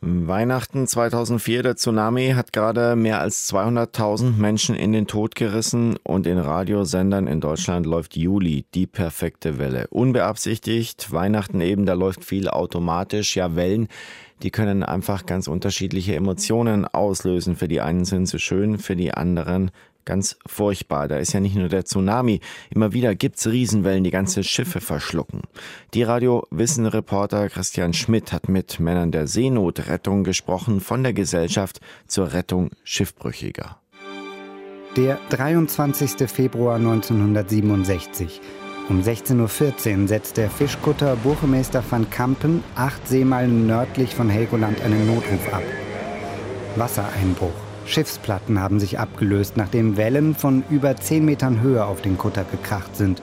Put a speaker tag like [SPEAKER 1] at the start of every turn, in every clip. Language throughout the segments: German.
[SPEAKER 1] Weihnachten 2004, der Tsunami hat gerade mehr als 200.000 Menschen in den Tod gerissen und in Radiosendern in Deutschland läuft Juli, die perfekte Welle. Unbeabsichtigt, Weihnachten eben, da läuft viel automatisch. Ja, Wellen, die können einfach ganz unterschiedliche Emotionen auslösen. Für die einen sind sie schön, für die anderen ganz furchtbar. Da ist ja nicht nur der Tsunami. Immer wieder gibt's Riesenwellen, die ganze Schiffe verschlucken. Die Radio-Wissen-Reporter Christian Schmidt hat mit Männern der Seenotrettung gesprochen von der Gesellschaft zur Rettung Schiffbrüchiger.
[SPEAKER 2] Der 23. Februar 1967. Um 16.14 Uhr setzt der Fischkutter Burgemeester van Kampen 8 Seemeilen nördlich von Helgoland einen Notruf ab. Wassereinbruch. Schiffsplatten haben sich abgelöst, nachdem Wellen von über 10 Metern Höhe auf den Kutter gekracht sind.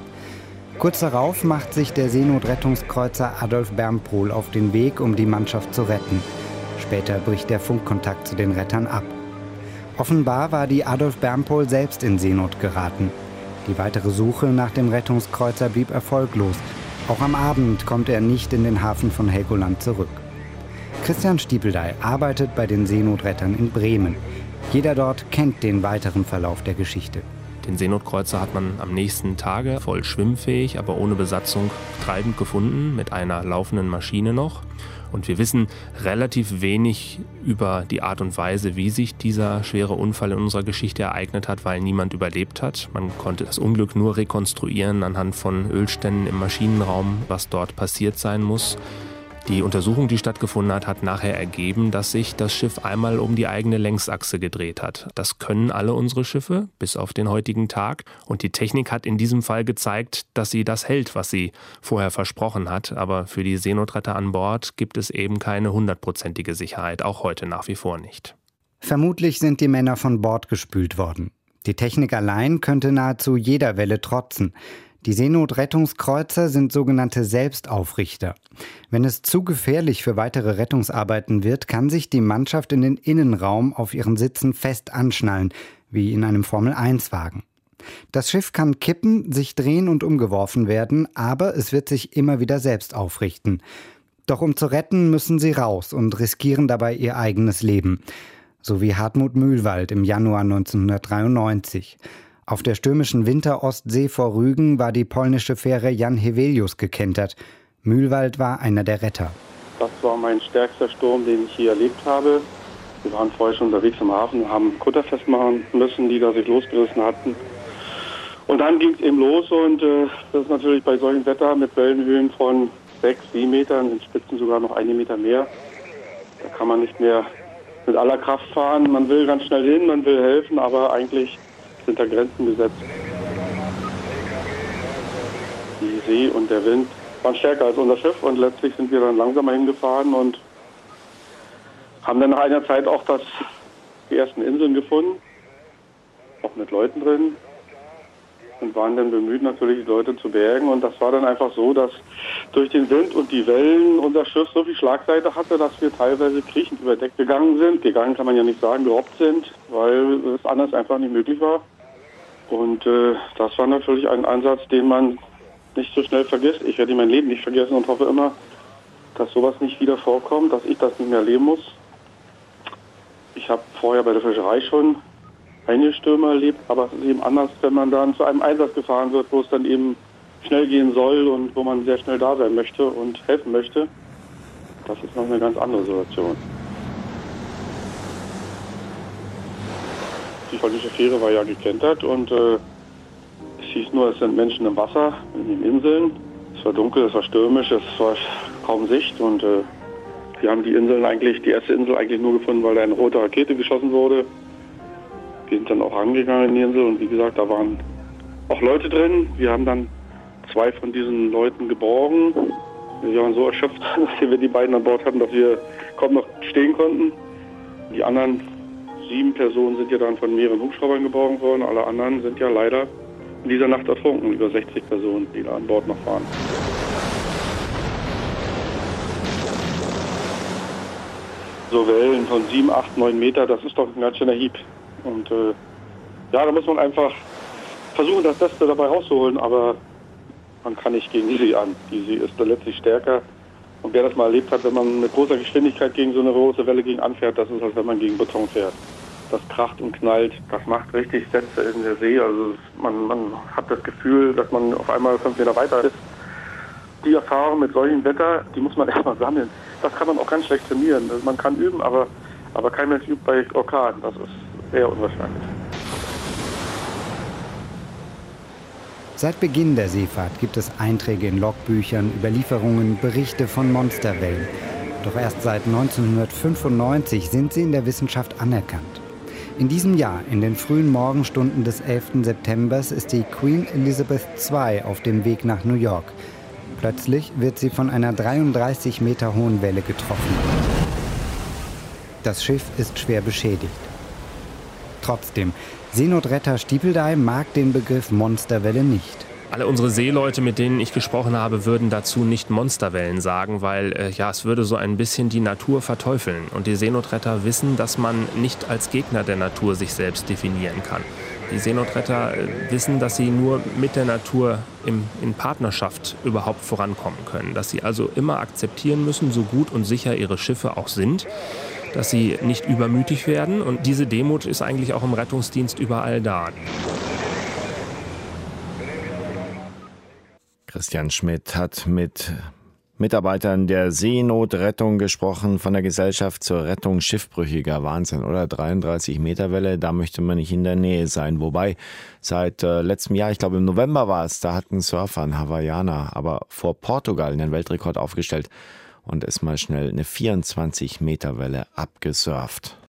[SPEAKER 2] Kurz darauf macht sich der Seenotrettungskreuzer Adolf Bernpohl auf den Weg, um die Mannschaft zu retten. Später bricht der Funkkontakt zu den Rettern ab. Offenbar war die Adolf Bernpohl selbst in Seenot geraten. Die weitere Suche nach dem Rettungskreuzer blieb erfolglos. Auch am Abend kommt er nicht in den Hafen von Helgoland zurück. Christian Stiepeldey arbeitet bei den Seenotrettern in Bremen. Jeder dort kennt den weiteren Verlauf der Geschichte.
[SPEAKER 3] Den Seenotkreuzer hat man am nächsten Tage voll schwimmfähig, aber ohne Besatzung treibend gefunden, mit einer laufenden Maschine noch. Und wir wissen relativ wenig über die Art und Weise, wie sich dieser schwere Unfall in unserer Geschichte ereignet hat, weil niemand überlebt hat. Man konnte das Unglück nur rekonstruieren anhand von Ölständen im Maschinenraum, was dort passiert sein muss. Die Untersuchung, die stattgefunden hat, hat nachher ergeben, dass sich das Schiff einmal um die eigene Längsachse gedreht hat. Das können alle unsere Schiffe, bis auf den heutigen Tag. Und die Technik hat in diesem Fall gezeigt, dass sie das hält, was sie vorher versprochen hat. Aber für die Seenotretter an Bord gibt es eben keine 100%ige Sicherheit, auch heute nach wie vor nicht.
[SPEAKER 2] Vermutlich sind die Männer von Bord gespült worden. Die Technik allein könnte nahezu jeder Welle trotzen. Die Seenotrettungskreuzer sind sogenannte Selbstaufrichter. Wenn es zu gefährlich für weitere Rettungsarbeiten wird, kann sich die Mannschaft in den Innenraum auf ihren Sitzen fest anschnallen, wie in einem Formel-1-Wagen. Das Schiff kann kippen, sich drehen und umgeworfen werden, aber es wird sich immer wieder selbst aufrichten. Doch um zu retten, müssen sie raus und riskieren dabei ihr eigenes Leben. So wie Hartmut Mühlwald im Januar 1993. Auf der stürmischen Winterostsee vor Rügen war die polnische Fähre Jan Heweliusz gekentert. Mühlwald war einer der Retter.
[SPEAKER 4] Das war mein stärkster Sturm, den ich hier erlebt habe. Wir waren vorher schon unterwegs im Hafen, haben Kutter festmachen müssen, die da sich losgerissen hatten. Und dann ging es eben los und das ist natürlich bei solchem Wetter mit Wellenhöhen von 6, 7 Metern, in Spitzen sogar noch 1 Meter mehr. Da kann man nicht mehr mit aller Kraft fahren. Man will ganz schnell hin, man will helfen, aber eigentlich sind da Grenzen gesetzt. Die See und der Wind waren stärker als unser Schiff und letztlich sind wir dann langsamer hingefahren und haben dann nach einer Zeit auch die ersten Inseln gefunden, auch mit Leuten drin und waren dann bemüht, natürlich die Leute zu bergen. Und das war dann einfach so, dass durch den Wind und die Wellen unser Schiff so viel Schlagseite hatte, dass wir teilweise kriechend über Deck gegangen sind. Gegangen kann man ja nicht sagen, gerobbt sind, weil es anders einfach nicht möglich war. Und das war natürlich ein Ansatz, den man nicht so schnell vergisst. Ich werde mein Leben nicht vergessen und hoffe immer, dass sowas nicht wieder vorkommt, dass ich das nicht mehr erleben muss. Ich habe vorher bei der Fischerei schon einige Stürme erlebt, aber es ist eben anders, wenn man dann zu einem Einsatz gefahren wird, wo es dann eben schnell gehen soll und wo man sehr schnell da sein möchte und helfen möchte. Das ist noch eine ganz andere Situation. Die polnische Fähre war ja gekentert und es hieß nur, es sind Menschen im Wasser, in den Inseln. Es war dunkel, es war stürmisch, es war kaum Sicht und wir haben die erste Insel eigentlich nur gefunden, weil da eine rote Rakete geschossen wurde. Wir sind dann auch rangegangen in die Insel und wie gesagt, da waren auch Leute drin. Wir haben dann 2 von diesen Leuten geborgen. Wir waren so erschöpft, dass wir die beiden an Bord hatten, dass wir kaum noch stehen konnten. Die anderen 7 Personen sind ja dann von mehreren Hubschraubern geborgen worden. Alle anderen sind ja leider in dieser Nacht ertrunken. Über 60 Personen, die da an Bord noch waren. So Wellen von 7, 8, 9 Meter, das ist doch ein ganz schöner Hieb. Und ja, da muss man einfach versuchen, das Beste dabei rauszuholen, aber man kann nicht gegen die See an. Die See ist da letztlich stärker Und wer das mal erlebt hat, wenn man mit großer Geschwindigkeit gegen so eine große Welle anfährt, das ist, als wenn man gegen Beton fährt. Das kracht und knallt, das macht richtig Sätze in der See. Also man hat das Gefühl, dass man auf einmal 5 Meter weiter ist. Die Erfahrung mit solchem Wetter, die muss man erstmal sammeln. Das kann man auch ganz schlecht trainieren. Also man kann üben, aber kein Mensch übt bei Orkan. Das ist eher unwahrscheinlich.
[SPEAKER 2] Seit Beginn der Seefahrt gibt es Einträge in Logbüchern, Überlieferungen, Berichte von Monsterwellen. Doch erst seit 1995 sind sie in der Wissenschaft anerkannt. In diesem Jahr, in den frühen Morgenstunden des 11. September, ist die Queen Elizabeth II auf dem Weg nach New York. Plötzlich wird sie von einer 33 Meter hohen Welle getroffen. Das Schiff ist schwer beschädigt. Trotzdem, Seenotretter Stiepeldey mag den Begriff Monsterwelle nicht.
[SPEAKER 3] Alle unsere Seeleute, mit denen ich gesprochen habe, würden dazu nicht Monsterwellen sagen, weil es würde so ein bisschen die Natur verteufeln. Und die Seenotretter wissen, dass man nicht als Gegner der Natur sich selbst definieren kann. Die Seenotretter wissen, dass sie nur mit der Natur in Partnerschaft überhaupt vorankommen können. Dass sie also immer akzeptieren müssen, so gut und sicher ihre Schiffe auch sind, dass sie nicht übermütig werden. Und diese Demut ist eigentlich auch im Rettungsdienst überall da.
[SPEAKER 1] Christian Schmidt hat mit Mitarbeitern der Seenotrettung gesprochen, von der Gesellschaft zur Rettung Schiffbrüchiger. Wahnsinn, oder? 33 Meter Welle, da möchte man nicht in der Nähe sein. Wobei, seit letztem Jahr, ich glaube im November war es, da hat ein Surfer, ein Hawaiianer, aber vor Portugal einen Weltrekord aufgestellt und ist mal schnell eine 24 Meter Welle abgesurft.